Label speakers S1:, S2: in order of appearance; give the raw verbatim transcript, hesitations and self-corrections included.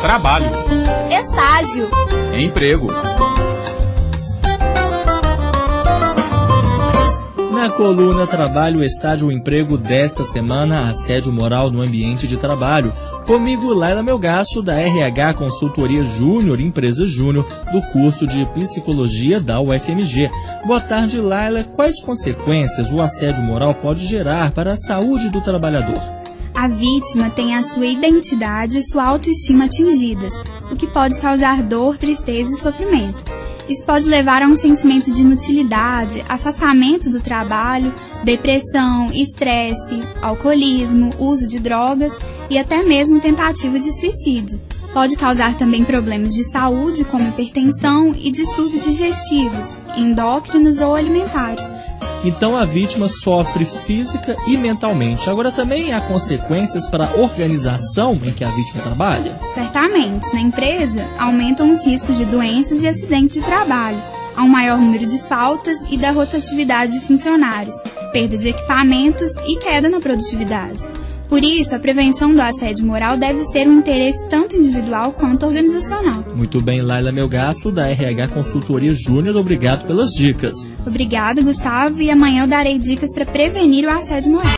S1: trabalho,
S2: estágio,
S1: emprego.
S3: Na coluna Trabalho, Estágio, Emprego desta semana, assédio moral no ambiente de trabalho. Comigo, Laila Melgaço, da R H Consultoria Júnior, Empresa Júnior, do curso de Psicologia da U F M G. Boa tarde, Laila. Quais consequências o assédio moral pode gerar para a saúde do trabalhador?
S4: A vítima tem a sua identidade e sua autoestima atingidas, o que pode causar dor, tristeza e sofrimento. Isso pode levar a um sentimento de inutilidade, afastamento do trabalho, depressão, estresse, alcoolismo, uso de drogas e até mesmo tentativa de suicídio. Pode causar também problemas de saúde, como hipertensão e distúrbios digestivos, endócrinos ou alimentares.
S3: Então a vítima sofre física e mentalmente. Agora também há consequências para a organização em que a vítima trabalha?
S4: Certamente. Na empresa, aumentam os riscos de doenças e acidentes de trabalho. Há um maior número de faltas e da rotatividade de funcionários, perda de equipamentos e queda na produtividade. Por isso, a prevenção do assédio moral deve ser um interesse tanto individual quanto organizacional.
S3: Muito bem, Laila Melgaço, da R H Consultoria Júnior, obrigado pelas dicas.
S4: Obrigada, Gustavo, e amanhã eu darei dicas para prevenir o assédio moral.